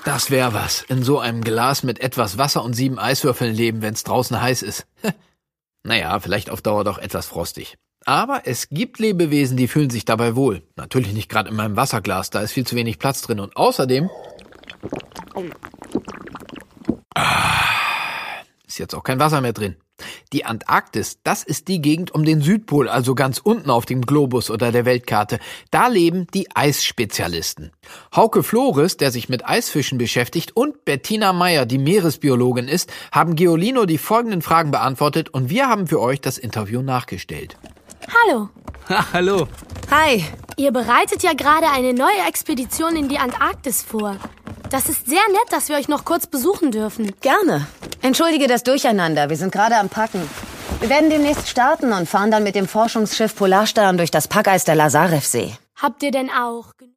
Das wäre was. In so einem Glas mit etwas Wasser und 7 Eiswürfeln leben, wenn's draußen heiß ist. Naja, vielleicht auf Dauer doch etwas frostig. Aber es gibt Lebewesen, die fühlen sich dabei wohl. Natürlich nicht gerade in meinem Wasserglas, da ist viel zu wenig Platz drin. Und außerdem ist jetzt auch kein Wasser mehr drin. Die Antarktis, das ist die Gegend um den Südpol, also ganz unten auf dem Globus oder der Weltkarte. Da leben die Eisspezialisten. Hauke Flores, der sich mit Eisfischen beschäftigt, und Bettina Meyer, die Meeresbiologin ist, haben Geolino die folgenden Fragen beantwortet und wir haben für euch das Interview nachgestellt. Hallo. Hallo. Hi. Ihr bereitet ja gerade eine neue Expedition in die Antarktis vor. Das ist sehr nett, dass wir euch noch kurz besuchen dürfen. Gerne. Entschuldige das Durcheinander, wir sind gerade am Packen. Wir werden demnächst starten und fahren dann mit dem Forschungsschiff Polarstern durch das Packeis der Lazarevsee. Habt ihr denn auch